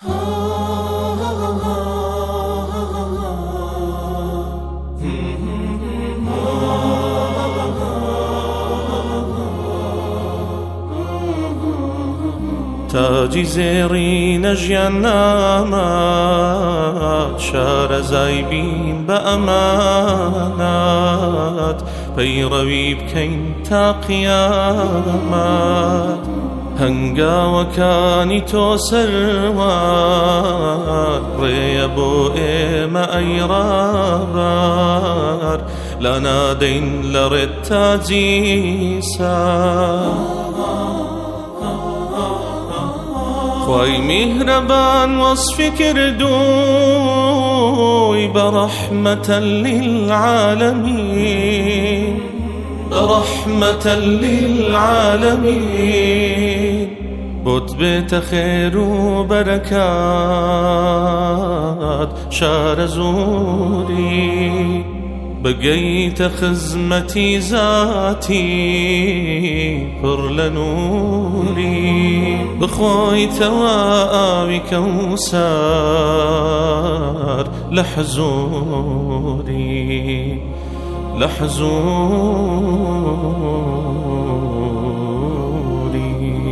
تاجی زێڕینە ژیان نامات شارەزای بین بە ئەمانات پەیڕەوی بکەین تا قیامەت هەنگاوەکانی تۆ سەروار ڕێیە بۆ ئێمە ئەی ڕابار لا نادەین لە ڕێت تاجی سار خوای میهرەبان وەصفی کردووی بەڕەحمەتە للعالەمین بەڕەحمەتە للعالەمین بۆت بێتە خێر و بەرەکات شارە زووری بگەیتە خزمەتی زاتی پڕ لە نووری بخۆیتەوە ئاوی کەوسەر لە حزووری لە حزووری.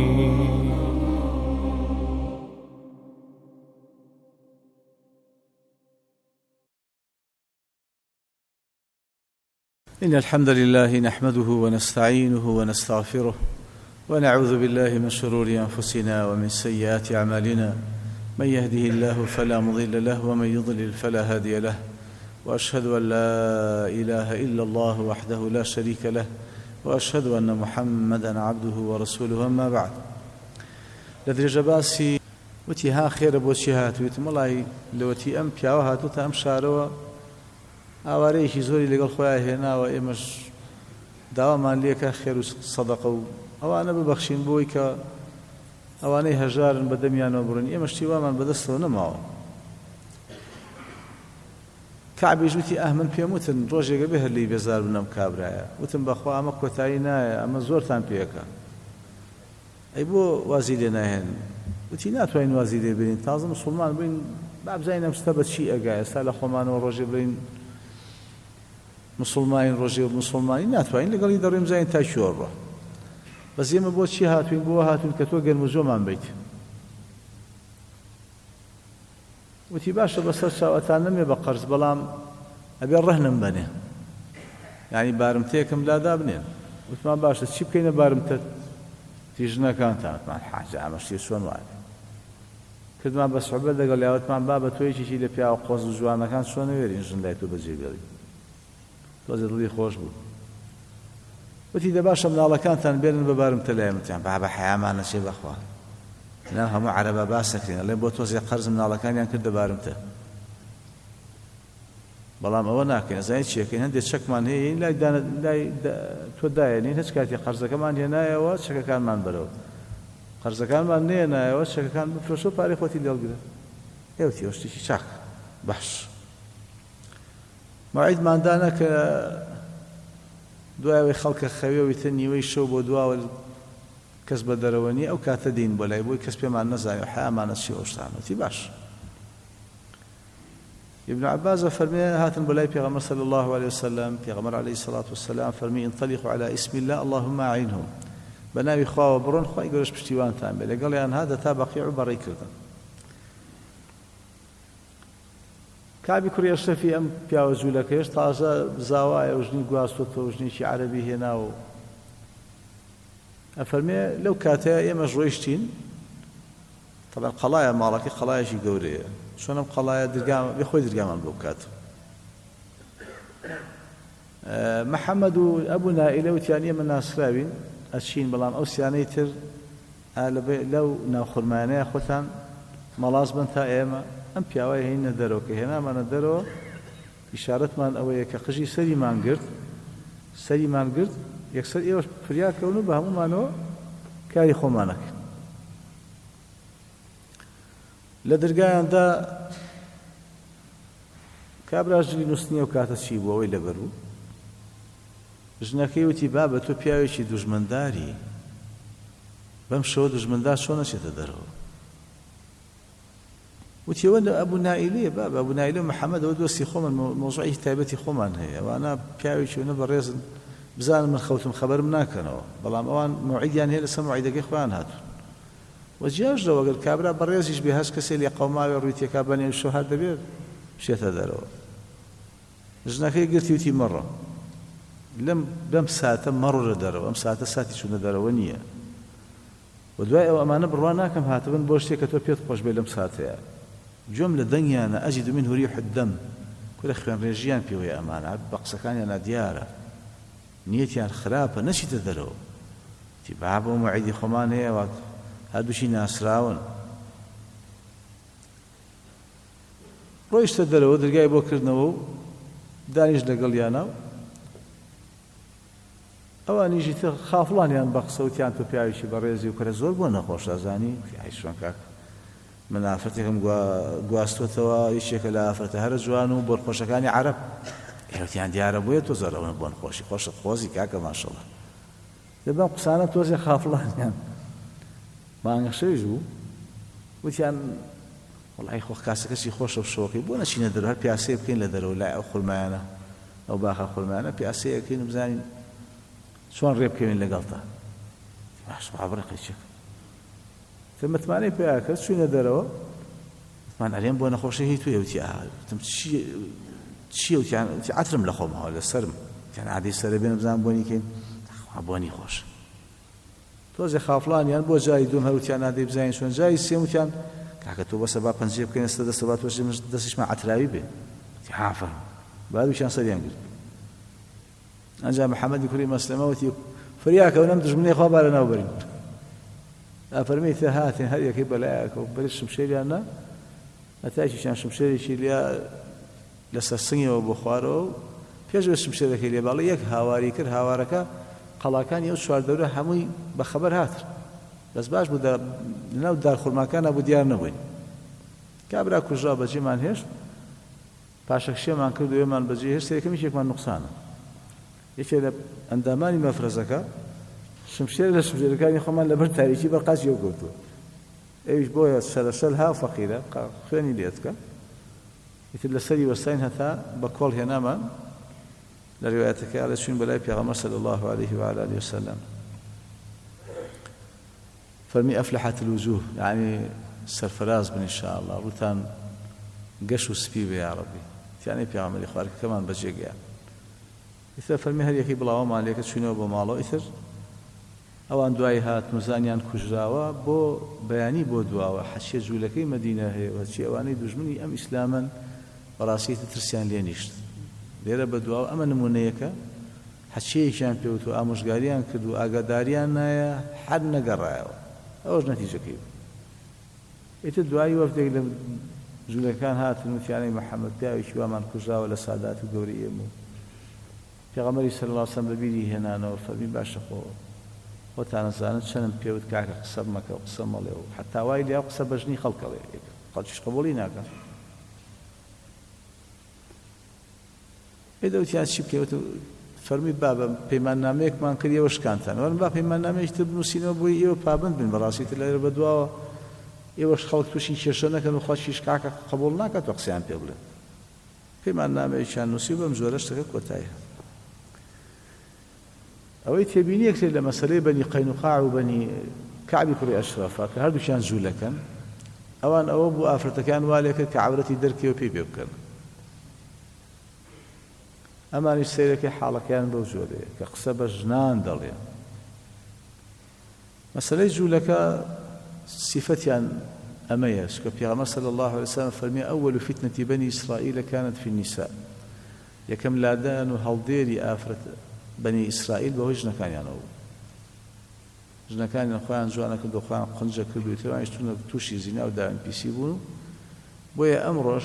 إن الحمد لله نحمده ونستعينه ونستغفره ونعوذ بالله من شرور أنفسنا ومن سيئات أعمالنا من يهده الله فلا مضل له ومن يضلل فلا هادي له وأشهد أن لا إله إلا الله وحده لا شريك له وأشهد أن محمدا عبده ورسوله أما بعد لدرجة باسي وتي ها خير بۆچی هاتوویت مەڵای لەوەتی ئەم پیاوە هاتووتە ئەم شارەوە ئاوارەیەکی زۆری لەگەڵ خۆیان هێناوە ئێمەش داوامان لێکە خێر و سەدەقە و ئەوانە ببەخشین بۆی کە ئەوانەی هەژارن بە دەمیانەوە بڕن ئێمەش تیوامان بەدەستەوە نەماوە. کعبیش وتی من پێم وتن ڕۆژێکە بێ هەر لی بێزار بنەم کابرایە وتم بەخوا ئەمە کۆتایی نایە ئەمە زۆرتان پێەکە ئەی بۆ وازی لێ ناهێن وتی ناتوانین وازی لێ بێنین تازە موسڵمان بین با بزانین ئەم شتە بە چی ئەگا ئێستا لە خۆمانەوە ڕۆژێ بڵین مسلمانین ڕۆژێ و مسلمانی ناتوانین لەگەڵی دەڕێم زین تا شۆڕە بەس ئێمە بۆ چی هاتوین بۆ هاتوین کە تۆ گەرم و زۆمان بیت وتی باشە بەسەر چاوەتان نەمێ بە قەرز بەڵام ئەبێ ڕەهنم بنێ یعنی بارمتەیەکم لادا بنێن وتمان باشە چی بکەینە بارمتە تیژنەکانتان وتمان حاجە ئەمەشتی چۆن وایە کردمان بە سوحبەت لەگەڵ یاوتمان با بە تۆیەکیشی لە پیاوە قۆز و جوانەکان چۆن نەوێرین ژن لای تۆ بەجێگەڵی تۆزێ دڵی خۆش بوو وتی دە باشە مناڵەکانتان بێنن بە بارمتە لایەمتیان با بە حەیامانە چێ بەخوا نە هەموو عەرەبە باسەکرێن ئەڵێ بۆ تۆزێ قەرز مناڵەکانیان کردە بارمتە بەڵام ئەوە ناکەین ئەزانین چیەکەین هەندێک چەکمان هەیە این لای تۆ دایەنین هیچ کاتی قەرزەکەمان هێنایەوە چەکەکانمان بەرەوە قەرزەکانمان نێنایەوە چەکەکان بفرۆشە و پارەی خۆتی لێڵگرە ئێوتی ئەو شتێکی چاک باش مەوعیدماندانە کە دوایەوەی خەڵکە خەوێویتە نیوەی شەو بۆ دواوە کەس بە دەرەوە نیە ئەو کاتە دین بۆ لای بۆی کەس پێمان نەزانێ و حەیامانە چی ئەو شتانەتی باش. ابن عباس فرمي هاتن بلاي پیغمبر صلى الله عليه وسلم پیغمبر عليه الصلاة والسلام فرمي انطلقوا على اسم الله اللهم أعينهم بناوي خوا وبرون خوا يقولش پشتیوان تان بله قال يعني هذا تابقي عبري كردن كعبي كوري أشرفي أم بياوزو لك يش تازا زاوايا وجني قواستوت وجني شي عربي هنا و أفرمي لو كاتا يمج رويشتين طبعا قلايا مالكي قلايا شي قوريه شونم قلايا درقام بخوي درقامان بوكات محمد أبو نائلة وتيانية من ناس خلابين أشين بلام أو سيانيتر لو ناخرمانيا خوتان ملاز بنتا إيما أم بياوي هين ندروك هنا ما ندرو إشارة من أويا كقجي سري مان قرد يكسر إيوش فرياك كونو بهمو مانو كاري خومانك لدرگایان دا کابراژلی نوستنیە و کاتە چی بوو ئەوەی لەبەر بوو ژنەکەی وتی بابە تۆ پیاوێکی دوژمنداری بەم شەوە دوژمندار چۆن نەچێتە دەرەوە وتيوان أبو نائلية باب أبو نائلية محمد ودوسي خومن موضوعي تابتي خومن هي وأنا بياوي شو نبرز بزان من خوتم خبر مناكنوا بلام أوان موعد يعني هي لسه موعدك إخوان هاتون وجاج لو قال كابرا بريز يشبهاش كسيل يقوما يرويتي كاباني الشهادة بير شيء هذا جناكي قلت يوتي مرة لم ساعة مرة دروا أم ساعة ساعتي شو ندروا ونية ودواء وأمانة بروانا كم هاتبن بوشتي كتوبيت خوش بيلم ساعتها جملة دنيا أنا أجد منه ريح الدم كل أخوان رجيان فيه أمانة بقصكان أنا ديارة نيتي خرابة نشي تدروا تبعبوا معيدي خمان هي وقت هادو شي ناس راون رويش تدروا درقاي بوكرنو دانيش لقليانا أوان يجي خافلان يعني بقصة وتيان تو بيعيشي بريزي وكرا زور بونا خوش أزاني في عيشون كاك من آفرتهم قواستوتوا يشيك لآفرته هر جوانو بون خوشكاني عرب يوتيان دي عربوية توزارون بون خوشي خوش خوزي كاكا ما شاء الله دبا قصانا توزي خافلان يعني ما نغشيجو وتيان والله خوخ كاسكسي خوش وشوقي بونا شي ندرو هر بياسي بكين لدرو لا أخل معنا أو باخ أخل معنا بياسي كين بزانين شلون ريب كمين لقلطه أصبح برقي شك ثم تماني بياكس شو ندروا تمان عليهم بونا خوشي هي توي وتي تم شي وتي عترم لخوم هذا السرم كان عادي سربين بزان بوني كين بوني خوش توزي خافلان يعني بو جاي دوم هروتي انا دي بزاين شلون جاي سيم كان كاكتو بس باب بنجيب كين استد سبات وش دسش مع عتراوي به عافر بعد وش انصريان أنجا محمد يكري مسلموتي فرياك ونمدج مني خبر أنا وبرين أفرميت هاتين هذه كيف بلاك وبرش شمشيري أنا أتاجي شان شمشيري شيليا لسسني وبخارو فيجوا شمشيري كيليا باليك هواري كر هوارك قلاكان يوم شوار دورة همي بخبر هات بس باش بده لنا دار خل مكان أبو ديار نبين كابرا كجرا بجي من هيش باشك شيء من كل يوم من بجي هيش سيركم يشيك من نقصانه يشيل أنداماني مفرزك شمشير لشمشير كان يخمن لبر تاريخي برقاس يوقفته إيش بويا سلسلها فقيرة خلني ليتك يتبل السري والسين هذا بقول هنا ما لروايتك على شين بلاي بيغمر صلى الله عليه وعلى آله وسلم فرمي أفلحت الوجوه يعني سرفراز بن إن شاء الله روتان قشوا سبيبه يا ربي يعني بيغمر إخوارك كمان بجيق يعني إذا فرمي هل يكي بلاو مالك شنو بمالو إثر أو أن دعاء هات مزانيان كجراوا بو بياني بو دعاء حشي جولكي مدينة هي وهالشيء أواني دجمني أم إسلاما وراسية ترسيان لينيشت ليرة بدعاء أما نمونيك حشي كان بيوتو أمشقاريان كدو أقداريان نايا حد نقرأ أوج نتيجة كيف إذا الدعاء وفدك جولكان هات المثياني محمد بياوي شوا من كجراوا لسادات الدورية پیغمبر صلی الله علیه و سلم ببینی هنا نور فرمی باشه خو وتعالى زانت شنم پیود کاک قصب مکه قصب ماله حتی وایلی قصب بجنی خلق له قالش قبولی ناکن إذا وتیان شی پیود فرمی بابا پیمان نامه من کردی وش کانتن ولی بابا پیمان نامه تبنو سینو بوی یو پابند بین براسیت لیر بدوا یوش خلق توشین چشانه کنو خواهیش کاک قبول نکرد و قصیان پیبله پیمان نامه چند نصیبم زورش تک کوتاه أو تبينيك لما سلي بني قينقاع وبني كعب كري أشرف هذا شان زولكن أوان أو أبو أفرتكان والك كعورتي دركي وبيبي وكن أما نسيلك حالك كان بوجوده كقصب جنان دليا مسألة زولك صفتان أميز كبيغمبر صلى الله عليه وسلم فرمي أول فتنة بني إسرائيل كانت في النساء يكم لادان وهالديري آفرت بني إسرائيل بهو جنكان يعني جنكان خوان جوانا كدو خوان قنجة كردو يتوان يشتون توشي زينا وداوين بيسيبونو بويا أمرش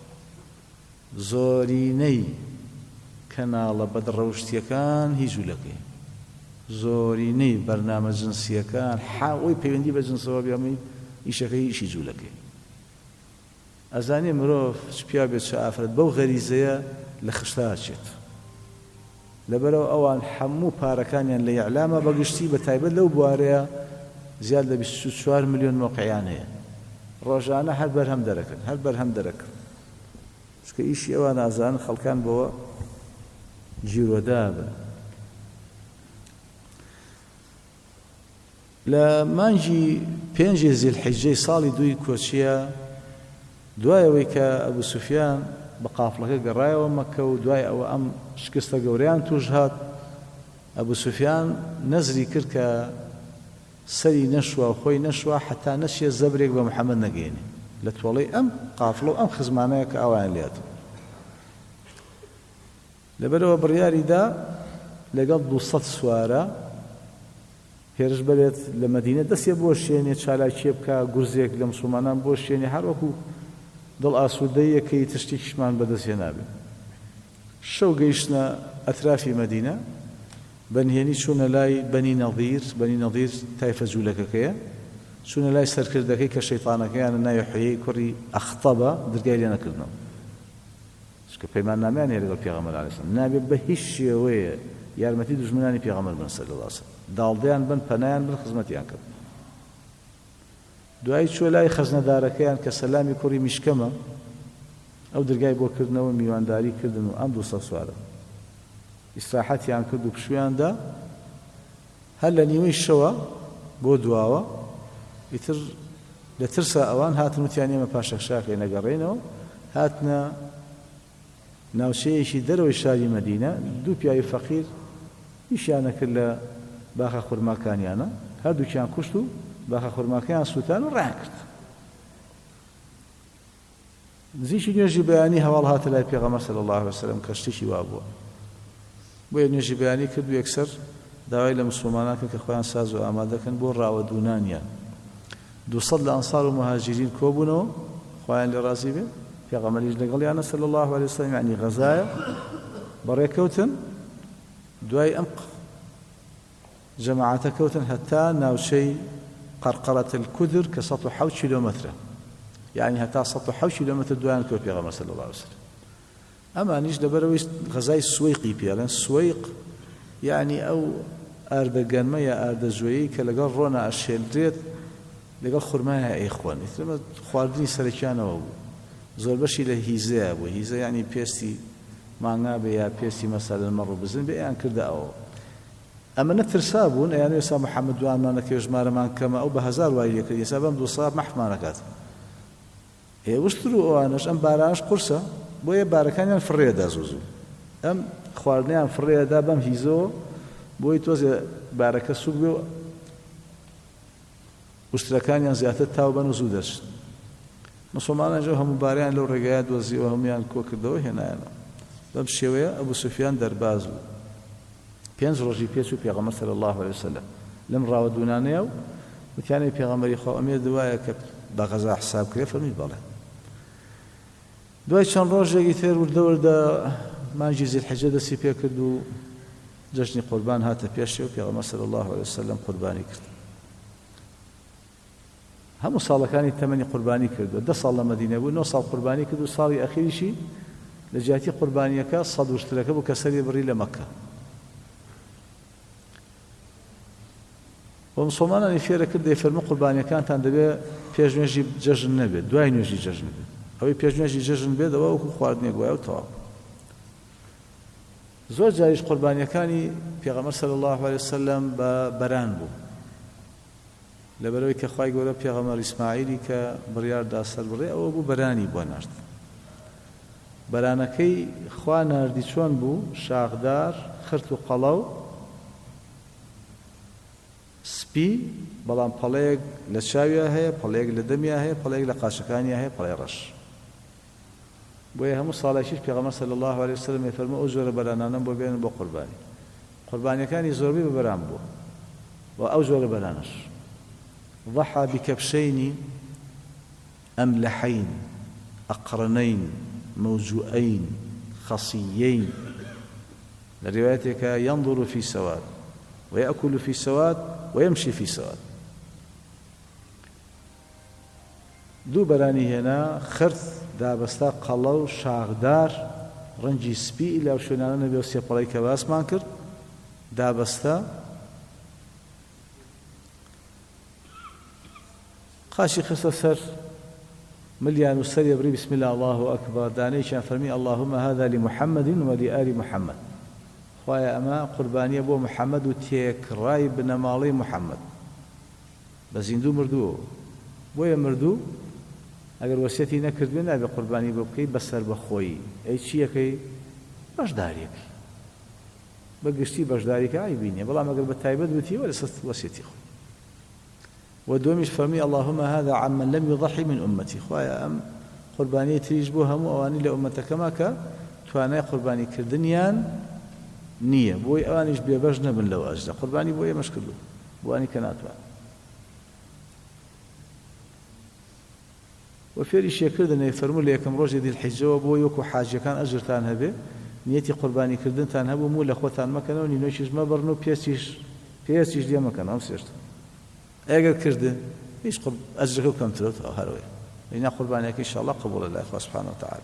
زوريني كنال بدروشتيكان هيجو لكي زوريني برنامج جنسيكان حاوي بيوندي بجنسوا بيامي إيشاكي يشيجو لكي أزاني مروف شبيا بيت شافرت بو غريزية لخشتها شيت لبرو أوان حمو باركانيان لإعلامة بقشتي بتايبت لو بواريا زيادة ب4 مليون موقعيان هي ڕۆژانە هەر بەرهەم دەرەکەن چکە ئیشی ئەوە نازان خەڵکان بۆەوە جیرۆدا بن. لە مانگی 5 زیلحیجەی ساڵی 2 کۆچیە دوایەوەی کە ئەبوو سوفیان بە قافڵەکە گەڕایەوە مەککە و دوای ئەوە ئەم شکستە گەورەیان توش هات، ئەبوو سوفیان نەزری کرد کە سەری نەشوە خۆی نەشوە حتا نەچێ زەبرێک بە محەممەد نەگەێنێ لە تۆڵەی ئەم قافڵە و ئەم خزمانەیە کە ئەویان لێت. لەبەرەوە بڕیاریدا لەگەڵ 200 سوارە هێرش بەرێت لە مەدینە دەستێ بۆ شوێنێ چالاکیێ بکە گورزێک لە موسڵمانان بۆ شوێنێ هەروەکو دڵ ئاسوودەیەکەی تشتێکیشمان بەدەستێ نابێ. شەو گەیشتنە ئەترافی مەدینە، بەنهێنی چوونە لای بەنی نەظیر تایفە جوولەکەکەیە، چوونە لای سەرکردەکەی کە شەیطانەکەیانە ناوی حویەی کوڕی ئەختەبە دەرگای لێ نەکردنەوە، چکە پەیمان نامیان هەیە لەگەڵ پێغەمبەر عەلەیهی سەلام نابێت بە هیچ شێوەیە یارمەتی دوژمنانی پێغەمبەر بن سەلەڵڵاهو عەلەیهی وسەلەم، داڵدەیان بن پەنایان بن خزمەتیان کرد. دوای چوە لای خەزنەدارەکەیان کە سەلامی کوڕی میشکەمە، ئەو دەرگای بۆ کردنەوە میوانداری کردن و ئەم 200 سوارە ئیستراحەتیان کرد و پشویاندا. هەر لە نیوەی شەوە بۆ دواوە ئیتر لە ترسا ئەوان هاتن وتیان ئێمە پاشەخشاکێ نەگەڕێنەوە، هاتنە ناوچەیەکی دەرەوەی شاری مەدینە. 2 پیاوی فەقیر ئیشیان نەکرد لە باخە خورماکانیانە، هەردووکیان کوشت و باخە خورماکەیان سووتان و ڕایان کرد. نزیکی نوێژی بەیانی هەواڵ هاتە لای پێغەمبەر سەلەڵڵاهو عەلەیهی وسەلەم کە شتێکی وا بووە، بۆیە نوێژی بەیانی کرد و یەکسەر داوای لە موسڵمانان کرد کە خۆیان ساز و ئامادەکەن بۆ ڕاوەدوونانیان. 200 لە ئەنسار و مهاجرین کۆبوونەوە، خۆیان لێ ڕازی بێ، پێغەمبەریش لەگەڵیانە سەلەڵڵاهو عەلەیهی وسەلەم، یعنی غەزایە بەڕێکەوتن. دوای ئەم جەماعەتە کەوتن هەتا ناوچەی قەرقەرەت الکودر کە 107 کیلۆمەترە، یعنی هەتا 107 کیلۆمەتر دوایان کەوت پێغەمبەر سەلەڵڵاهو عەلەیهی وسەلەم. ئەمانیش لەبەرەوەی غەزای سوەیقی پێڵێن. سوەیق یعنی ئەو ئاردەگەنمە یا ئاردەجوێیی کە لەگەڵ ڕۆنە ئەشێلدرێت لەگەڵ خورمایە ئەیخۆن، ئیترمە خواردنی سەرەکیانەوە بوو. زۆر بەشی لە هیزەیە بوو، هیزە یعنی پێستی مانگا بێ یا پێستی مەسەلەن مەڕ و بزن بێ ئەیان کردە ئەوە. ئەمە نەترسا بوون، ئەیان ئێستا محەممەد دوانمانەکە ژمارەمان کەمە ئەو بە 1000 وای لێ کرد، ئێستا بەم 200 مەحفمانەکات. هێوشتر و ئەوانش ئەم بارانش قورسە، بۆیە بارەکانیان فڕێدا زوو ئەم خواردنیان فڕێدا بەم هیزەوە، بۆی تۆزێ بارەکە سوک بێ و وشترەکانیان زیاتر تاو بەن و زوو دەچن. مسلمانانجا هەموو بارەیان لەو ڕێگایە دۆزیەوە، هەمویان کۆ کردەوە هێنایەنەوە. بەم شێوەیە ئەبوو سوفیان دەرباز بوو. 5 ڕۆژی پێچوو پێغەمبەر سەلەڵڵاهو عەلەیهی وسەلەم لەم ڕاوەدوونانەیە و وتیانەی پێغەمبەری خوا ئەمێ دوایە کە بە غەزا حساب کرێ، فەرمی بەڵێ. دوای چەند ڕۆژێکی تر وردە مانگی زیلحیجە دەستی پێ کرد و جەژنی قوربان هاتە پێشەوە، پێغەمبەر سەلەڵڵاهو عەلەیهی وسەلەم قوربانی کرد. هەموو ساڵەکانی تەمەنی قوربانی کردو، 10 ساڵ لە مەدینە بوو، 9 ساڵ قوربانی کرد و ساڵی ئەخیریشی لە جیاتی قوربانیەکە 100 وشترەکە بوو کە سەری بڕی لە مەککە. و مسلمانانی فێرە کرد دەیفەرموو قوربانیەکانتان دەبێت پێش نوێژی جەژن نەبێت، دوای نوێژی جەژن بێت. ئەوەی پێش نوێژی جەژن بێت ئەوە وەکو خواردنێک وایە و تەواو. زۆر جاریش قوربانیەکانی پێغەمبەر سەلەڵڵاهو عەلەیهی وسەلەم بە بەران بوو، لەبەرەوەی کە خوای گەورە پێغەمبەر ئیسماعیلی کە بڕیاردا سەر بڕێ ئەوە بوو بەرانی بۆ نارد. بەرانەکەی خوا ناردی چۆن بوو؟ شاخدار، خرت و قەڵە و سپی، بەڵام پەڵەیەک لە چاویە هەیە، پەڵەیەک لە دەمیا هەیە، پەڵەیەک لە قاشەکانیە هەیە، پەڵەی ڕەش. بۆیە هەموو ساڵێکیش پێغەمبەر سەلەڵڵاهو عەلەیهی وسەلەم ئەیفەرموو ئەو جۆرە بەرانانە بۆ بێنن بۆ قوربانی. قوربانیەکانی زۆربەی بە بەران بووە و ئەو جۆرە بەرانەش. ضحى بكبشين أملحين أقرنين موجوئين خصيين، لروايتك ينظر في سواد ويأكل في سواد ويمشي في سواد. دوو بەرانی هێنا، خرت دابەستا، قەڵە و شاخدار، ڕەنگی سپی لەو شوێنانە نەبێ و سێپەڵەی کە باسمان کرد دابەستا، قاشی خستە سەر مليان وسري بري بسم الله الله أكبر دانيشان فرمي اللهم هذا لمحمد ولآل محمد خوايا أما قربانية بو محمد وتيك راي بن مالي محمد بزيندو مردو بويا مردو اگر وصيتي نكرد بنا بقرباني بوكي بسر بخوي اي شيء باشداريك بقشتي باشداريك عيبيني بلا ما قلب التايبد بتي ولا وصيتي ودومش فرمي اللهم هذا عمن لم يضحي من امتي خوايا ام قرباني تريج بو هم اواني لامتك كما توانا قرباني كردنيان نيه بوي اوانيش بيبجنا من لو اجدا قرباني بوي مشكل بواني كناتوان وفيري شكردن يفرموا لي كم روج ذي الحجة وبو يوكو حاجة كان أجر تان هبه نيتي قرباني كردن تان هبو مو لأخوتان مكانه ونينوشيش ما برنو بيسيش دي مكانه هم سيرت اگر كردن ايش قرب أجرك كم تلوت أو هروي لأن قربانيك إن شاء الله قبول الله إخوة سبحانه وتعالى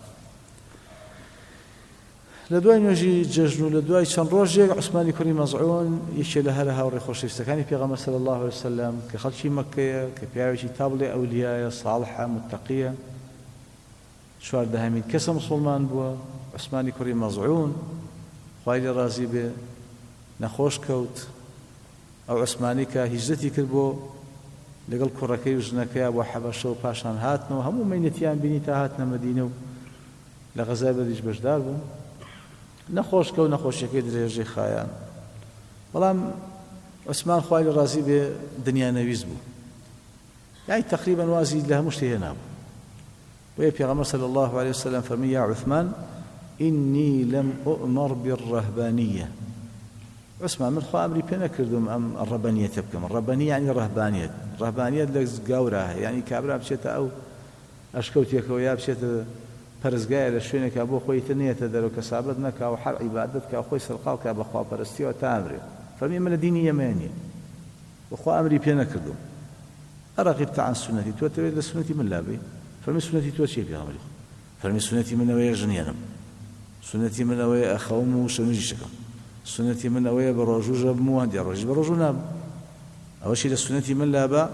لدواي نوجي ججنو لدواي شان روجي عثماني كريم مزعون يشي لها وريخوش يستكاني بيغمر صلى الله عليه وسلم كخلشي مكة كبيعوشي تابلي أولياء صالحة متقية شوار دهامين كسا مسلمان بوا عثماني كريم مزعون خواهي رازي بي نخوش كوت أو عثماني كهجزتي كربو لقل كركي وجنكي أبو حبشو وباشان هاتنو همو مينتيان بينيتا هاتنا مدينو لغزابة ديش بجدار بو نخوش كو نخوشيكي دريجي خايان بەڵام عوسمان خوای لە ڕازی بێ دنیا نەویست بوو يعني تقريبا وازي لها مشتهينا ويا پیغمبر صلى الله عليه وسلم فرمي يا عثمان إني لم أؤمر بالرهبانية عثمان من خو أمري بينا كردم أم الرهبانية تبكم الرهبانية يعني الرهبانية الرهبانية لكس قاورها يعني كابرا بشيت أو أشكوتيك ويا بشيت پرزگای لشونه که ابو خوی تنیه تدرو کسابت نکا و حر عبادت که خوی سرقال که ابو خوا پرستی و تامری فرمی من دینی یمانی و خوا امری پی نکردم ارغبت عن سنتي تو تريد سنتي من لابي فرمي سنتي تو شي في عمري فرمي سنتي من ويا جنيانم سنتي من ويا اخوم وشنجي شكم سنتي من ويا بروجوج بمو عندي روج بروجنا اول شيء سنتي من لابا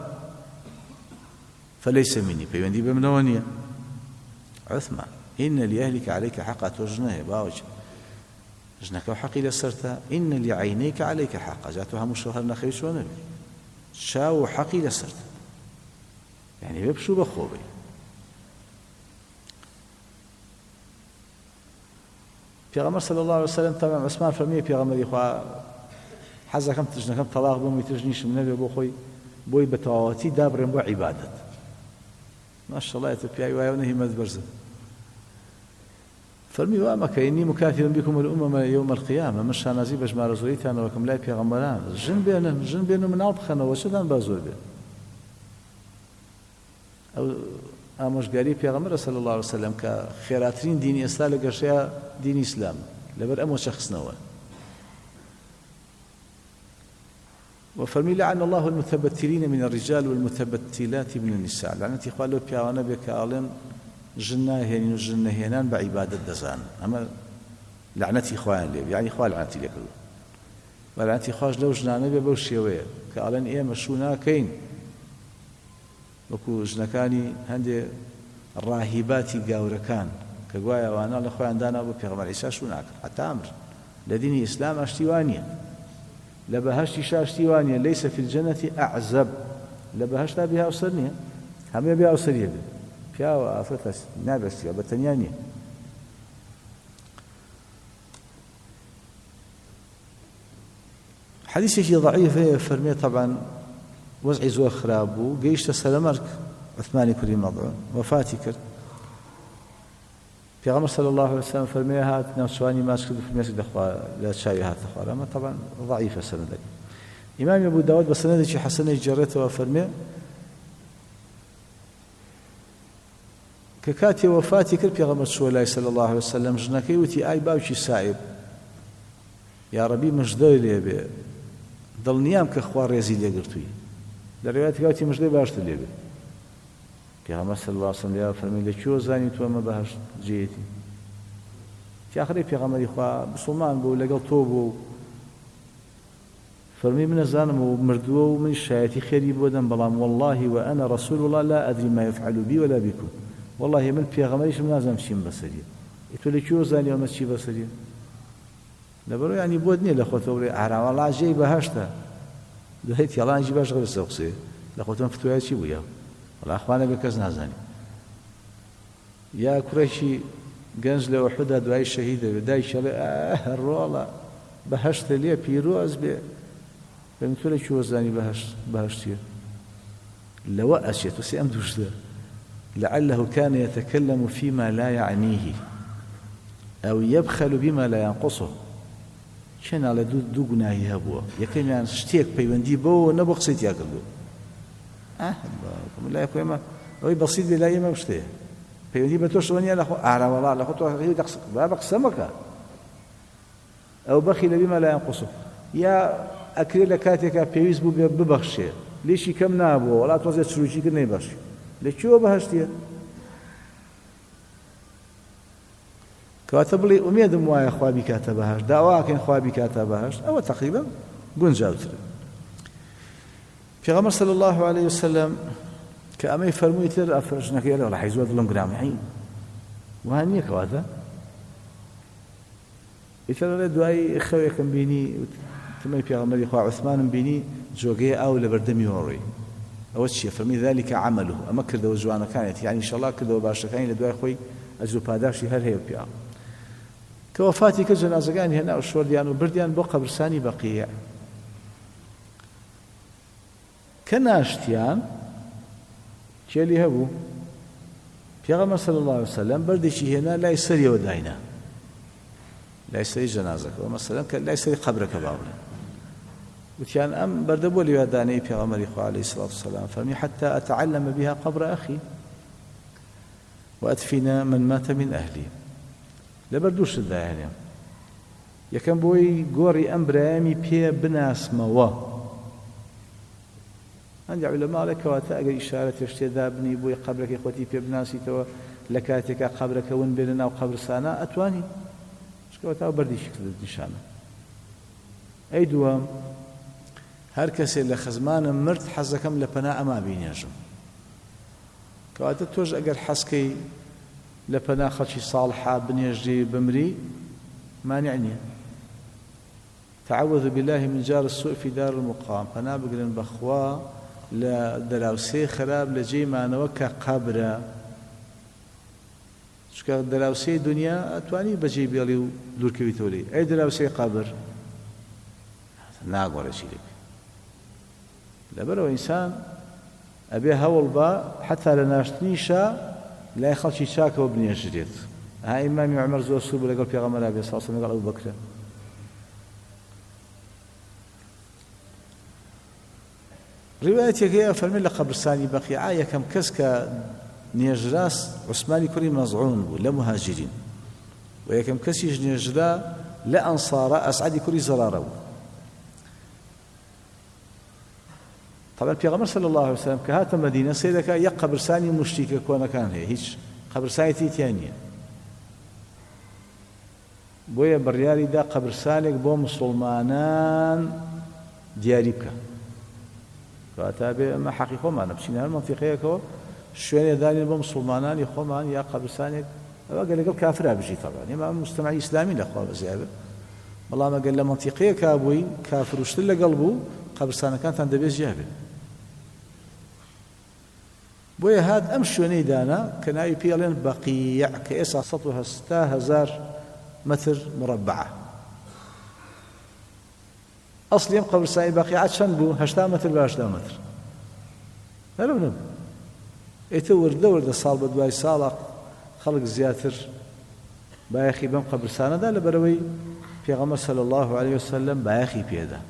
فليس مني بيندي بمنونيه عثمان إن لأهلك عليك حقا توجنه باوج جنك وحقي لسرتا إن لعينيك عليك حقا جاتها مشهر نخيش ونبي شاو حقي لسرتا يعني بيبشو بخوبي پیغمبر صلى الله عليه وسلم طبعا عثمان فرمي پیغمبر إخوة حزكم تجنكم طلاق بومي تجنيش من نبي بوخوي بوي بتواواتي دابرن بو عبادت ما شاء الله يتبعي ويونهي مذبرزة فرمي وامك إني مكاثر بكم الأمم يوم القيامة مش نازي باش ما رزوليتان وكم لا بيغمبران جن بينه من ألبخنا وشدان بازور بي أو آموش قاري بيغمبر صلى الله عليه وسلم كخيراترين ديني إسلام لقرشيا دين إسلام لبر أمو شخص نوى وفرمي لعن الله المتبتلين من الرجال والمتبتلات من النساء لعنة إخوان بيغانا بكالين جناهين وجناهينان بعبادة دزان أما لعنة إخوان لي يعني إخوان لعنة لي كله ولعنة إخوان لو جنانا ببوشيوية كالين إيه مشونا كين وكو جنكاني هندي الراهباتي قاوركان كقوايا وانا لأخوان دانا أبو بيغمار عيسى شوناك حتى أمر لديني إسلام أشتوانيا لبهشت شاشتيوانيا ليس في الجنة أعزب لبهشت بها أسرنيا هم بها أسرية بها فيها وآفرتها نابستيا بتنيانيا حديث شيء ضعيف فرمي طبعا وزعي زور خرابو قيشت سلمرك عثماني كريم مضعون وفاتي كر في غمر صلى الله عليه وسلم فرمي هات نوسواني ماسك في المسجد أخوة لا تشاي هات أخوة أما طبعا ضعيفة سندك إمام أبو داود بسندك شي حسنه جرته وفرمي ككاتي وفاتي كر في غمر صلى الله عليه وسلم جنكي وتي آي باوشي سائب يا ربي مجدوي لي بي ضل نيام كأخوار ريزي لي قرتوي لروايات كاتي مجدوي باشت لي بي في غمر صلى الله عليه وسلم يا فرمي لشو زاني تو ما بهش جيتي في آخر في غمر إخوة بسلمان بو لقل توبو فرمي من الزانم ومردوه ومن الشايتي خيري بودن بلام والله وأنا رسول الله لا أدري ما يفعل بي ولا بكم والله من پێغەمبەریشم نازانم چیم بەسەریە تۆ لەکوێوە زانی ئەمە چی بەسەریە لەبەرەوەی ینی بۆت نییە لە خۆتەوە بڵێ ئاراوەڵا ژێی بەهەشتە دوای تێڵانجی باش غەر سە قسێ لە خۆتم فتوایە چی بووە وەڵا خوانە بێ کەس نازانی یا کوڕێکی گەنج لە ئوحودە دوای شەهید دەبێت دایکەڵێ ڕۆڵە بەهەشتە لێ پیرۆز بێ بەم تۆ لەکوێوە زانی بەهەشتیە لەوە ئەچێت وسێ ئەم دووشتە لعله كان يتكلم فيما لا يعنيه أو يبخل بما لا ينقصه كان على دو گوناهی هەبووە یەکەمیان شتێک پەیوەندی بەوە نەبوو قسەی تیا کردو لای خۆی ئێمە ئەوەی بەسیط بێ لای ئێمە شتەیە پەیوەندی بە تۆ شەوە نیە لە خۆ ئاراوەڵا لە خۆ تۆ بە قسە مەکە ئەو بەخیلە بما لا ينقصه یا ئەکرێ لە کاتێکا پێویست بوو بێ ببەخشێ لێشی کەم نابووە وەڵا تۆزێ چروکی کرد نەیبەخشی لەکوێوە بەهەشتیە کەواتە بڵێ ئومێدم وایە خوا بیکاتە بەهەشت داواکەین خوا بیکاتە بەهەشت ئەوە تەقریبا گونجاوترە پێغەمبەر صلی الله عليه وسلم کە ئەمەی فەرمووی تر ئەفرۆشنەکەی لە ڕەحی زۆر دڵم گرامەی وان نییە کەواتە ئیتر لە دوای خەوێکم بینی تمەی پێغەمبەری خوا عوسمانم بینی جۆگەی ئاو لە بەردەمی هۆڕی ئەوە چییە فەرمی ذلك عمله ئەمە کردەوە جوانەکانێت یعنی ئینشاءالله کردەوە باشەکانی لە دوای خۆی ئەجر و پاداشی هەر هەیە پیا کە وەفاتی کرد جەنازەکانی هێنا و شۆردیان و بردیان بۆ قەبرستانی بەقیع کە ناشتیان کێلی هەبوو پێغەمبەر صلی الله عليه وسلم بەردێکی هێنا لای سەریەوە داینا لای سەری جەنازەکەەوە مەسەلەن کە لای سەری قەبرەکە باوڵێن وتیان ئەم بەردە بۆ لێوادانەی پێغەمبەری خوا عەلەیهی سڵات وسەلام فەرمی حتى أتعلم بها قبر أخي وأدفن من مات من أهلي لەبەر دوو شت دایانێ یەکەم بۆی گۆڕی ئەم برایەمی پێ بناسمەوە هەندێک عولەما کەواتە ئەگەر ئیشارەتێک شتێدا بنی بۆی قەبرەکەی خۆتی پێ بناسیتەوە لە کاتێکا قەبرەکە ون بێنە ناو قەبرستانە ئەتوانی چکەوە تا بەردێکی کردت نیشانە ئەی دووەم هەر کەسێک لە خزمانم مرد حەزەکەم لە پەنا ئەما بینێژم کەواتە تۆش ئەگەر حەزکەی لە پەنا خەڵکی ساڵحا بنێژی بمری مانع نییە تعوذ بالله من جار السوء في دار المقام پەنا بگرن بەخوا لە دەراوسەی خراپ لە جێمانەوە کە قەبرە چکە دەراوسەی دنیا ئەتوانی بەجێ بێڵی و دوورکەویتەوە لێ ئەی دەراوسەی قەبر ناگۆڕێ چی لێ لەبەرەوە ئینسان ئەبێ هەوڵ بە حتا لە ناشتنیشە لای خەڵکی چاکەوە بنێژرێت ئیمامی عومەر زۆر سوور بوو لەگەڵ پێغەمبەرا بێ ساڵ لەگەڵ ئەبوو بەکرە ڕیوایەتێک هەیە فەرمێ لە قەبرستانی بەقیعا یەکەم کەس کە نێژراس عوسمانی کوڕی مەزعون بوو لە مهاجرین و یەکەم کەسیش نێژرا لە ئەنسارە ئەسعەدی کوڕی زەرارە بوو طبعا پێغەمبەر صلی الله عليه وسلم کە هاتە مەدینە سیر دەکا یەک قەبرستانی مشتیکە کۆنەکان هەیە هیچ قەبرستانێکی تیان نییە بۆیە بڕیاریدا قەبرستانێک بۆ موسڵمانان دیاری بکە کەواتە بێ ئەمە حەقی خۆمانە بچینە هەر مەنتیقەیەکەوە شوێنێ دانین بۆ موسڵمانانی خۆمان یا قەبرستانێک ئەوە گە لەگەڵ کافرا بژی طبعا ئێمە مجتەمەعی ئیسلامی لەخوا بەزیابێ بەڵام ئەگەر لە مەنتیقەیەکا بووی کافر وشتر لەگەڵ بوو قەبرستانەکانتان دەبێت ژیابێ بۆیە هات ئەم شوێنەی دانا کە ناوی پێڵێن بەقیع کە ئێستا 180,000 متر مربعە ئەسڵی ئەم قەبرستانی بەقیع چەند بوو 80 متر بە 80 متر هەرەونم ئێتە وردە ساڵ بە دوای ساڵە خەڵک زیاتر بایەخی بەم قەبرستانەدا لەبەرەوەی پێغەمبەر صلی الله عليه وسلم بایەخی پێدا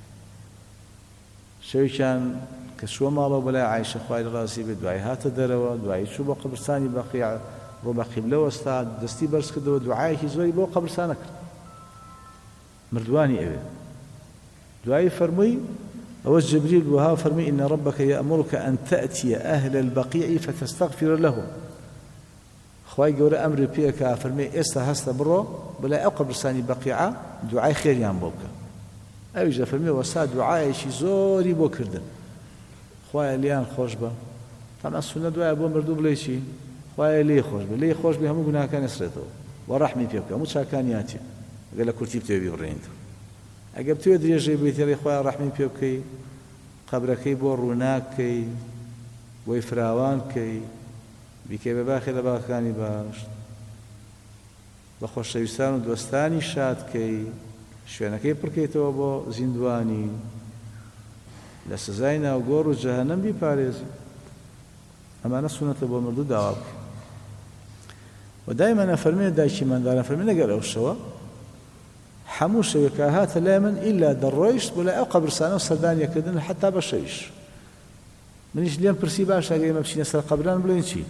شەوێکیان کە چووە ماڵەوە بەلای عایشە خوای ڕازی بێ دوای هاتە دەرەوە دوای چوو بۆ قەبرستانی بەقیع ڕۆ بە قیبلە وەستا دەستی بەرز کردەوە دوعایەکی زۆری بۆ قەبرستانە کرد مردوانی ئەوێ دوایی فەرمووی ئەوە جبریل وها فەرمووی إن ربك يأمرك أن تأتي أهل البقيع فتستغفر لهم خوای گەورە ئەمر پێکا فەرمووی ئێستا هەستە بڕۆ بەلای ئەو قەبرستانی بەقیعە دوعای خێریان بۆ بکە ئەویش دەفەرمووی وەستا دوعایەکی زۆری بۆ کردن خوایە لیان خۆش بە تەمە سونە دوایە بۆ مردوو بڵێ چی خوای لێ خۆش بێ هەموو گوناهەکان ئەسرێتەوە و ڕەحمی پێ بکە هەموو چاکانیاتی ئەگەر لە کورتی بتوێ بیبڕێنیتەوە ئەگەر بتوێ درێژەی بێتێڕی خوای ڕەحمی پێ بکەی قەبرەکەی بۆ ڕووناکەی بۆی فراوان بکەی بیکەی بە باخی لە باخەکانی باش بە خۆشەویستان و دۆستانی شادکەی شوێنەکەی پڕکەیتەوە بۆ زیندوانی لە سزای ناوگۆڕ و جەهەنەم بیپارێزی ئەمانە سونەتە بۆ مردوو داوا بکە و دایما نەفەرمێ دایکی منداڵ نەفەرمێ لەگەڵ ئەو شەوە هەموو شەوێک کە هاتە لای من ئیلا دەڕۆیشت بۆ لای ئەو قەبرستانە و سەردانیەکردن حتا بە شەویش منیش لێم پرسی باش ئەگەر ئێمە بچینە سەر قەبران بڵێن چی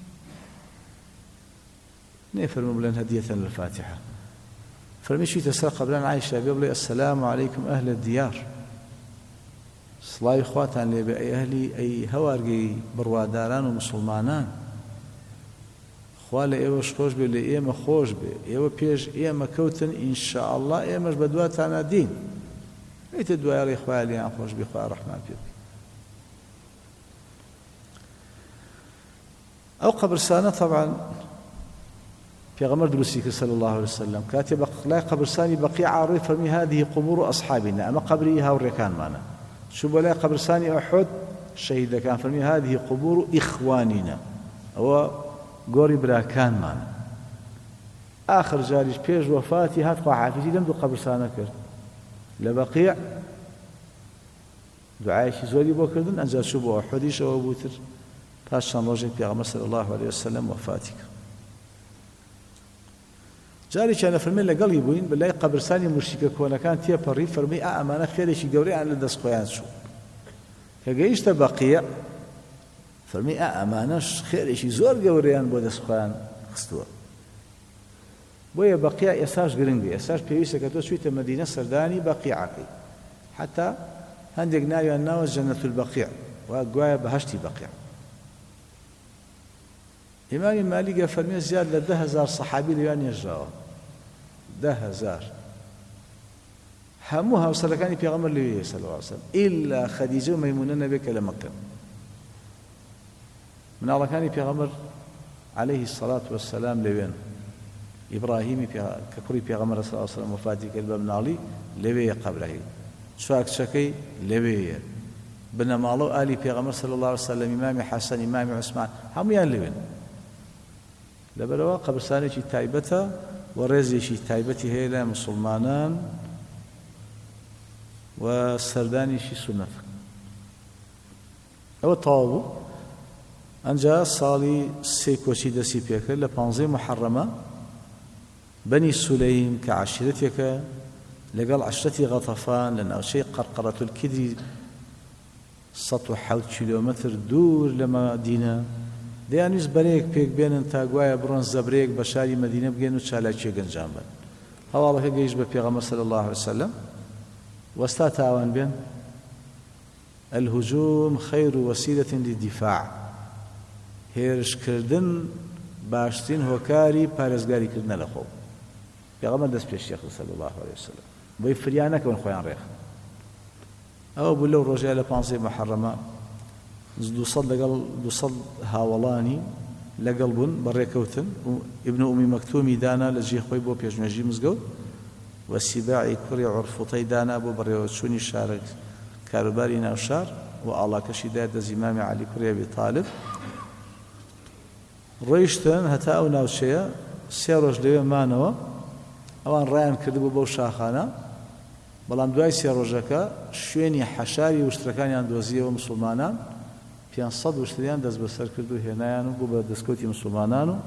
نەیفەرموو بڵێن هەدیەتەن للفاتحە فەرمی چیتە سەر قەبران عایشە بێ بڵێ السلام عەلەیکم ئەهل الدیار سڵاوی خواتان لێبێ ئەی ئەهلی ئەی هەوارگەی بڕواداران و مسڵمانان خوا لە ئێوەش خۆش بێ لە ئێمە خۆش بێ ئێوە پێش ئێمە کەوتن ئینشاءالله ئێمەش بە دواتانە دین ئەیتە دوای ڕێی خوای لێیان خۆش بێ خوا ڕەحمان پێ بکە ئەو قەبرستانە طبعا پێغەمبەر دروستی کرد صلی الله عليه وسلم کاتێ بە لای قەبرستانی بەقیع ڕێی فەرمی هذه قبور أصحابنا ئەمە قەبری هاوڕێکانمانە چوو بە لای قەبرستانی ئوحود شەهیدەکان فەرمی هذه قبور إخواننا ئەوە گۆڕی براکانمانە آخر جاریش پێش وەفاتی هات خواحافیزی لەم دوو قەبرستانە کرد لە بەقیع دوعایەکی زۆری بۆ کردن ئەنجا چوو بۆ ئوحودیشەوە بووتر پاش چەند ڕۆژێک پێغەمبەر صلی الله عليه وسلم وەفاتی کرد جارێکیان فەرمێ لەگەڵی بووین بەلای قەبرستانی موشریکە کۆنەکان تێپەڕی فەرمی ئەمانە خێرێکی گەورەیان لە دەست خۆیان چوو کە گەیشتە بەقیع فەرمی ئەمانەش خێرێکی زۆر گەورەیان بۆ دەست خۆیان خستووە بۆیە بەقیع ئێساش گرنگە ئێساش پێویستە کە تۆ چوویتە مەدینە سەردانی بەقیعەکەی حتا هەندێک ناویان ناوە جەنەت البەقیع وا گوایە بەهەشتی بەقیع ئیمامی مالیکە فەرمێ زیاد لە 10,000 سەحابی لەویان نێژراوە 10,000 هەموو هاوسەرەکانی پێغەمبەر لەوێیە صلی الله عليه وسلم ئیلا خەدیجە و مەیمونە نەبێ کە لە مەکە مناڵەکانی پێغەمبەر عليه الصلاة والسلام لەوێن ئیبراهیمی کە کوڕی پێغەمبەر صلی الله عليه وسلم وفاتی کرد بە مناڵی لەوێیە قەبرەکەی چواکچەکەی لەوێیە بنەماڵە و ئالی پێغەمبەر صلی الله عليه وسلم ئیمامی حەسەن ئیمامی عوسمان هەموویان لەوێن لەبەرەوە قەبرستانێکی تایبەتە و ڕێزێکی تایبەتی هەیە لە مسلمانان و سەردانیشی سونەت ئەوە تەواو بوو ئەنجا ساڵی سێ کۆچی دەستی پێکرد لە 15 محەڕەمە بەنی سولەیم کە عەشیرەتێکە لەگەڵ عەشرەتی غەتەفان لە ناوچەی قەرقەرەت الکیدری 107 کیلۆمەتر دوور لە مەدینە دەیانویست بەرەیەک پێک بێنن تا گوایە بڕۆن زەبرەیەک بە شاری مەدینە بگەن و چالاکیە گەنجان بن هەواڵەکە گەیشت بە پێغەمبەر صلی الله عليه وسلم وەستا تاوان بێن الهجوم خير وسيلة للدفاع هێرشکردن باشترین هۆکاری پارێزگاریکردنە لە خۆ پێغەمبەر دەست پێشی کرد صلی الله عليه وسلم بۆی فریان نەکەون خۆیان ڕێخ ئەوە بوو لەو ڕۆژەیە لە 15 محەڕەمە 200 هاوڵانی لەگەڵ بوون بەڕێکەوتن ئیبن ئومی مەکتومی دانا لە جێ خۆی بۆ پێشمێژی مزگەوت و سیباعی کوڕی عورفوتەی دانا بۆ بەڕێوەچوونی شارێک کاروباری ناوشار و ئاڵاکەشی دا دەست ئیمامی عەلی کوڕی ئەبی طالب ڕۆیشتن هەتا ئەو ناوچەیە 3 ڕۆژ لەوێ مانەوە ئەوان ڕایان کردبوو بەو شاخانە بەڵام دوای 3 ڕۆژەکە شوێنی حەشاری وشترەکانیان دۆزیەوە مسلمانان 500 وشتریان دەست بەسەر کرد و هێنایان و بوو بە دەستکەوتی مسلمانان و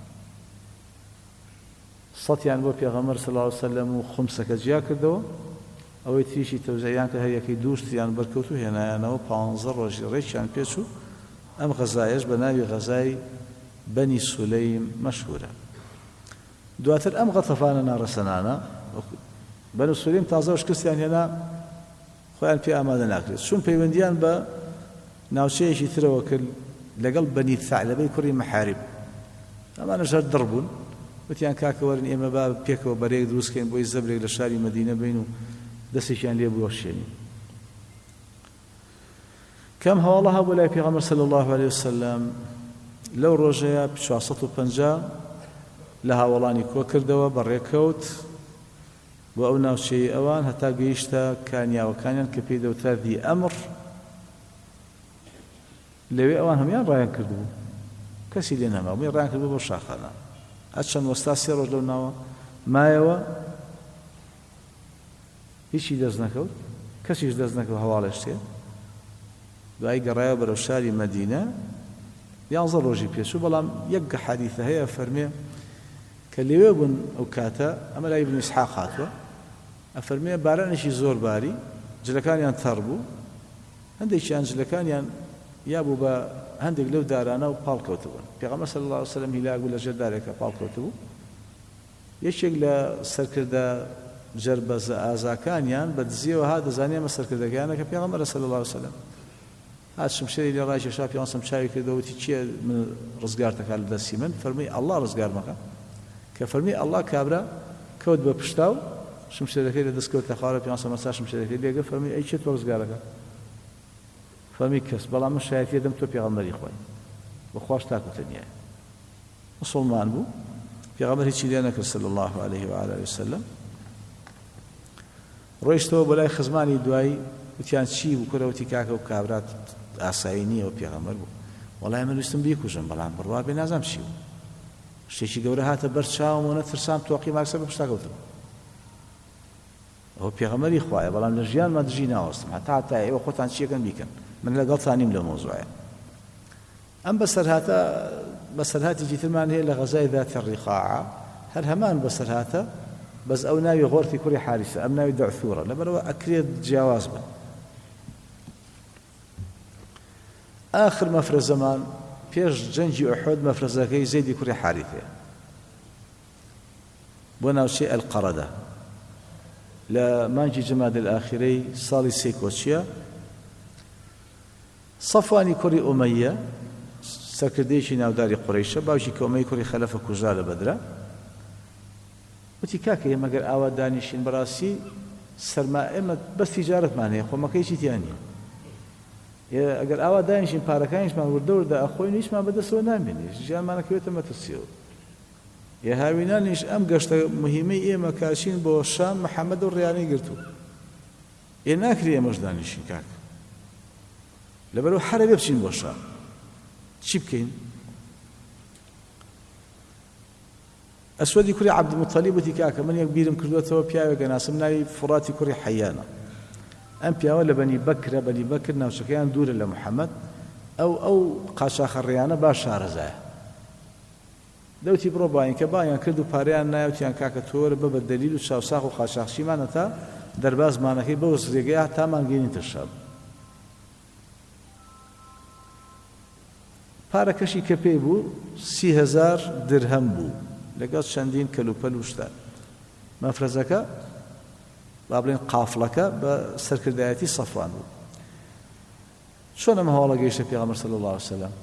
100یان بۆ پێغەمبەر صلی الله علیه وسلم و خمسەکە جیا کردەوە ئەوەی تریشی تەوزیعیان کە هەر یەکەی دووشتیان بەرکەوت و هێنایانەوە 15 ڕۆژی ڕێکیان پێچوو ئەم غەزایەش بە ناوی غەزای بەنی سولەیم مەشهورە دواتر ئەم غەتەفانە ناڕەسەنانە بەنی سولەیم تازە شکستیان هێنا خۆیان پێ ئامادە ناکرێت چون پەیوەندیان بە ناوچەیەکی ترەوە کرد لەگەڵ بەنی ثەعلەبەی کوڕی مەحارب ئەمانەش هەر دڕ بوون وتیان کاکە وەرن ئێمە با پێکەوە بەرەیەک دروستکەین بۆی زەبرێک لە شاری مەدینە بین و دەستێکیان لێ بوەشێنین کەم هەواڵە هەبوو لای پێغەمبەر صلی الله عليه وسلم لەو ڕۆژەیە 450 لە هاوڵانی کۆ کردەوە بەڕێکەوت بۆ ئەو ناوچەی ئەوان هەتا گەیشتە کانیاوەکانیان کە پێی دەوترا دی ئەمر لەوێ ئەوان هەمویان ڕایان کردبوو کەسی لێ نەما هەمووی ڕایان کردبوو بۆ شاخانە هەرچەند وەستا 3 ڕۆژ لەو ناوە مایەوە هیچی دەست نەکەوت کەسیش دەست نەکەوت هەواڵێ شتێ دوای گەڕایەوە بەرەو شاری مەدینە 11 ڕۆژی پێچوو بەڵام یەک حەدیثە هەیە فەرمێ کە لێوێ بوون ئەو کاتە ئەمە لای ابن ئیسحاق هاتووە ئەفەرمێ بارانێکی زۆر باری جلەکانیان تەڕ بوو هەندێکیان جلەکانیان یا بوو بە هەندێک لەو دارانە و پاڵکەوتبوون پێغەمبەر صلی الله علیه و سلم هیلاک بوو لە ژێر دارێکە پاڵکەوتبوو یەکێک لە سەرکردە جەربەزە ئازاکانیان بە دزیەوە هات دەزانێ ئەمە سەرکردەکانە کە پێغەمبەر صلی الله علیه و سلم هات شمشێری لێ ڕایکێشا پێغەمبەر چاوی کردەوەتی چییە من ڕزگار دەکات لە دەستی من فەرمووی ئەڵڵا ڕزگار مەکە کە فەرمی ئەڵڵا کابرا کەوت بە پشتا و شمشێرەکەی لە دەستکەوتە خوارە پێغەمبەر مەسا شمشێرەکەی لێگە فەرمی ئەی چێ تۆ ڕزگارەکە فەرمی کەس بەڵام من شایەتی دەم تۆ پێغەمبەری خوای بەخواش تاکوتەنیایە مسڵمان بوو پێغەمبەر هیچی لێ نەکرد صلی الله عليه و آله وسلم ڕۆیشتەوە بۆ لای خزمانی دوایی وتیان چی بوو کورەوتی کاکە و کابرات ئاسایی نییە و پێغەمبەر بوو وەڵای من ویستم بیکوژم بەڵام بڕوا بێ نازانم چی بوو شتێکی گەورە هاتە بەر چاوم و نەترسام تۆقی ماکسە بە پشتا کەوتم ئەوە پێغەمبەری خوایە بەڵام لە ژیانما دژی ناوەستم هەتا ئێوە خۆتان چیەکەن بیکەن من لەگەڵتانیم لە مۆزوعە ئەم بەسەرهاتێکی ترمان هەیە لە غەزای ذاتی الرقاعە هەر هەمان بەسەرهاتە بەس ئەو ناوی غۆرتی کوڕی حارثە ئەم ناوی دەعثورە لەبەرەوە ئەکرێت جیاواز بن آخر مەفرە زەمان پێش جەنگی ئوحود مەفرەزەکەی زەیدی کوڕی حارثەیە بۆ ناوچەی ئەلقەڕەدا لە مانگی جەمادی الئاخیرەی ساڵی سێ کۆچیە سەفوانی کوڕی ئومەیە سەرکردەیەکی ناوداری قوڕەیشە باوکی کە ئومەی کوڕی خەلەفە کوژرا لە بەدرە وتی کاکە ئێمە گەر ئاوا دانیشین بەڕاستی سەرما ئێمە بەس تیجارەتمان هەیە خۆمەکەی چیتیان نییە ئەگەر ئاوا دانیشین پارەکانیشمان وردەوردە ئەخۆین هیچمان بەدەستەوە نامێنێ ژیانمانەکەوێتە مەترسیەوە یە هاوینانیش ئەم گەشتە مهمەی ئێمە کاچین بۆ شام محەممەد و ڕیانەی گرتو ئێ ناکری ئێمەش دانیشین کاکە لەبەرەوە حرە بێ بچین بۆ شام چی بکەین ئەسوەدی کوڕی عەبدولموتەلیب وتی کاکە من یەک بیرم کردوێتەوە پیاوێکە ناسم ناوی فوڕاتی کوڕی حەیانە ئەم پیاوە لە بەنی بەکر ناوچەکەیان دوورە لە محەممەد ئەو قاچاخەڕیانە باش شارەزایە دەوتی بڕۆ باین کە بایان کرد و پارەیان نایوتیان کاکە تۆرە بە دەلیل و چاوساخ و قاچاخچیمانە تا دەربازمانەکەی بەو ڕێگەیە تامان گەینیتە شەڕ پارەکەشی کە پێی بوو 30,000 درهم بوو لەگەڵ چەندین کەلوپەل و شتە مەفرەزەکە با بڵێن قافڵەکە بە سەرکردایەتی سەفوان بوو چۆن ئەمە هەواڵە گەیشتە پێغەمبەر صلی الله علیه وسلم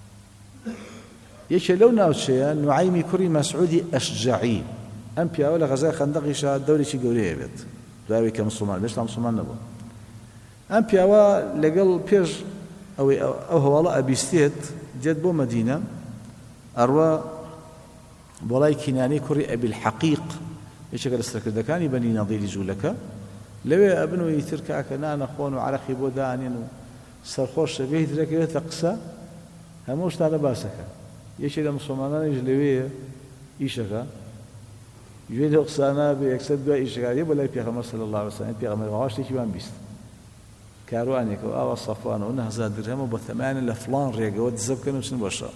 یەکێ لەو ناوچەیە نوعایمی کوڕی مەسعودی ئەشجەعی ئەم پیاوە لە غەزای خەندەقیشا دەورێکی گەورەیە بێت دوایەوەی کە مسڵمان بێت مسڵمان نەبوو ئەم پیاوە لەگەڵ پێش ئەوەی ئەو هەواڵە ئەبیستێت دێت بۆ مەدینە ئەڕوا بۆڵای کینانی کوڕی ئەبی الحەقیق یەکێکە لە سەرکردەکانی بەنی نەضیری جوولەکە لەوێ ئەبن و ئیتر کاکە نانەخۆن و عەرەقی بۆ دانێن و سەرخۆشە بێ درەکەوێتە قسە هەموو شتانە باسەکە یەکێک لە مسڵمانانیش لەوەیە ئیشەکە گوێ لەو قسانە بێ یەکسەر دوای ئیشەکە بۆ لای پێغەمبەر صلی الله علیه وسلم پێغەمبەر ئەوا شتێکی وان بیست کاروانێکەوە ئاوا سەفوانەوە 9,000 درهەمە بۆ تەمایانە لە فڵان ڕێگەوە دزە بکەن و بچن بۆ شەڕ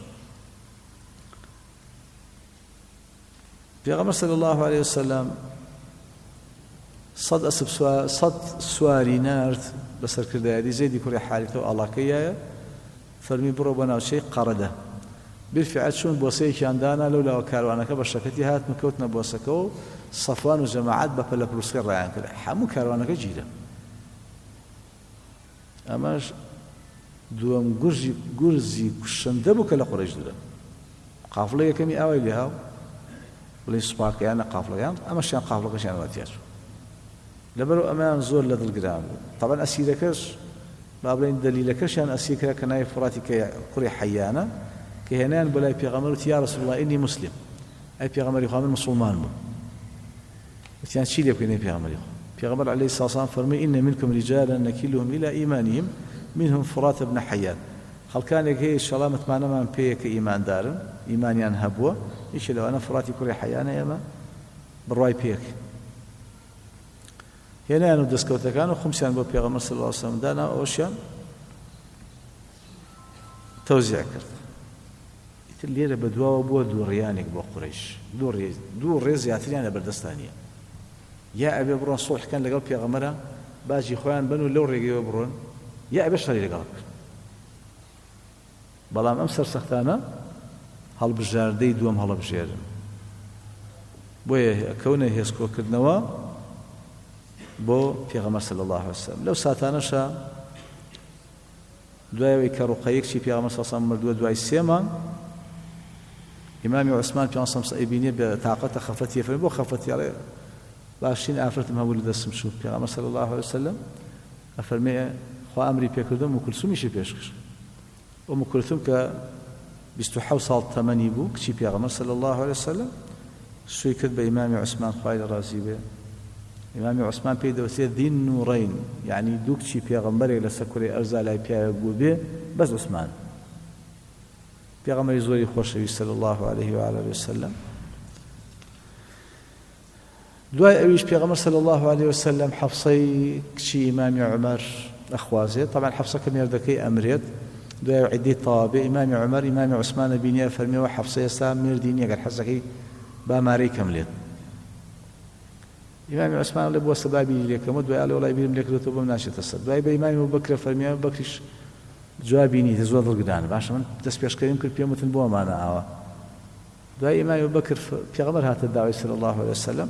پێغەمبەر صلی الله عليه وسلم 100 سواری نارد بە سەرکردایەتی زەیدی کوڕی حارثە و ئاڵاکەیایە فەرمی بڕۆ بە ناوچەی قەڕەدە بالفعل چون بۆسەیەکیان دانا لەولاوە کاروانەکە بە شەکەتی هاتمە کەوتنە بۆسەکە و سەفوان و جەماعەت بە پەلە پروسکە ڕایان کرد هەموو کاروانەکە گیرە ئەمەش دووەم گورزی کوشەندە بوو کە لە قوڕەیش دوورە قافڵە یەکەمی ئاوای لێ هاو بڵێ سوپاکەیانە قافڵەکەیان ئەمەشیان قافڵەکەشیان واتیاچوو لەبەرەوە ئەمەیان زۆر لە دڵگران بوو تەبەن ئەسیرەکەش با بڵێن دەلیلەکەشیان ئەسیر کرا کە ناوی فوڕاتی کوڕی حەیانە كهنان بلاي بيغمر يا رسول الله إني مسلم أي بيغمر يخامر مسلمان بو وتيان شيء يبكي بيغمر عليه الصلاة والسلام فرمي إن منكم رجالا نكلهم إلى إيمانهم منهم فرات بن حيان خل كان هي الشلامة معنا من بيك إيمان دارن إيمانيان هبوة إيش لو أنا فراتي كل حيانا يا ما بالرواي بيك هنا أنا دسكوت كانوا 5 بو بيغمر صلى الله عليه وسلم دانا أوشان توزيع كرت الليلة بدوا بو دوريانك بو قريش دور ريزياتي أنا بردستانية يا أبي برون صلح كان لقلب بيغمرة باجي خوان بنو لو ريقي برون يا أبي شري لقلب بلام أمسر سختانا هل بجاردي دوام هل بجارن بويه كونه هيسكو كردنوا بو پیغمبر صلى الله عليه وسلم لو ساتانشا دوای كرقيك شي پیغمبر صلى الله عليه وسلم دوای سيما امام عثمان في انصم صايبيني بطاقه خفتي فبو خفتي عليه باشين افرت ما ولد اسم شو پیغمبر صلى الله عليه وسلم افرمي خو امري بكردم وكلثوم شي بيشكش ام كلثوم ك بيستحو صال 8 بو شي پیغمبر صلى الله عليه وسلم شو كتب امام عثمان خايل رازي به امام عثمان بيدوسي ذي النورين يعني دوك شي پیغمبر لسكري ارزا لا بيغوبه بس عثمان پیغمبر زوري خوشوي صلى الله عليه وعلى اله وسلم دواء اويش پیغمبر صلى الله عليه وسلم حفصي شي امام عمر اخوازه طبعا حفصه كم يردكي امريت دواء عدي طابع امام عمر امام عثمان بن فرمي وحفصه اسلام مرديني قال حسكي باماري كملت امام عثمان اللي بو سبابي لك مد قال والله يبين لك رتب مناشط الصد باي امام ابو بكر فرمي ابو بكرش جوابيني تزود القدان باش من تسبيش كريم كل بيومتن بو معنا اوا باي امام ابو بكر في غمر هات الدعوه صلى الله عليه وسلم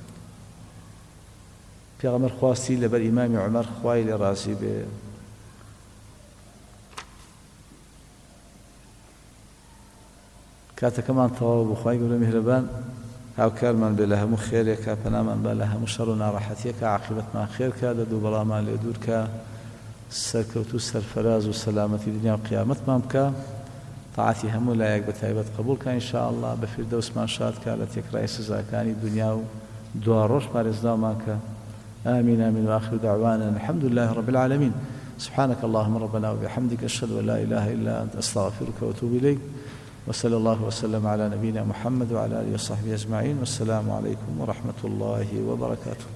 في غمر خواستي لبر امام عمر خويل راسي به كاتا كمان طواب وخواي يقول مهربان هاو كارمان بلها مخيرك فنامان بلها مشرنا راحتك عاقبة ما خيرك دو بلا ما لدورك سركوتو سرفراز وسلامة الدنيا وقيامت مامك طاعتي همو لا يقبت هيبت قبولك إن شاء الله بفردوس ما شادك التي رئيس زاكاني الدنيا ودوار روش بارز دامك آمين آمين وآخر دعوانا الحمد لله رب العالمين سبحانك اللهم ربنا وبحمدك أشهد أن لا إله إلا أنت أستغفرك وأتوب إليك وصلى الله وسلم على نبينا محمد وعلى آله وصحبه أجمعين والسلام عليكم ورحمة الله وبركاته.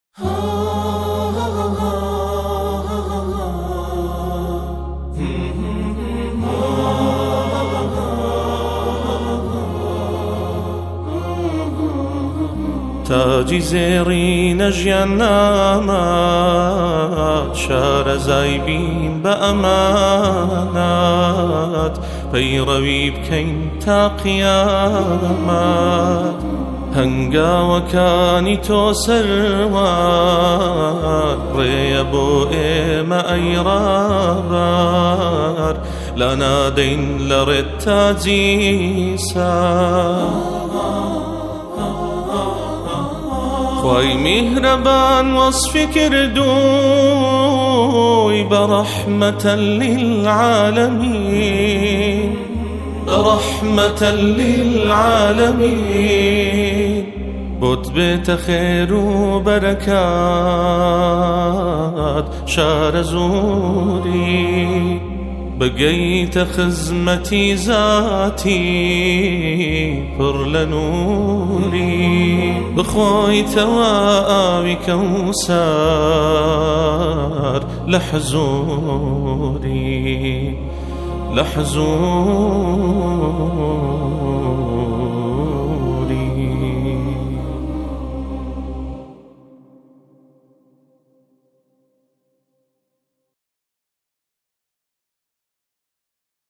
تاجی زیرین جیانات شار زایبین با امانات پیروی بکن تا قیامت هنگاوەکانی تۆ سەروار ڕێیە بۆ ئێمە ئەیڕابار لا نادەین لە ڕێت تاجی سار خوای میهرەبان وەصفی کردووی بەڕەحمەتە للعالەمین رحمة للعالمين بوت بيت خير وبركات شار زوري بقيت خزمتي ذاتي فر لنوري بخوي تواوي كوسار لحزوري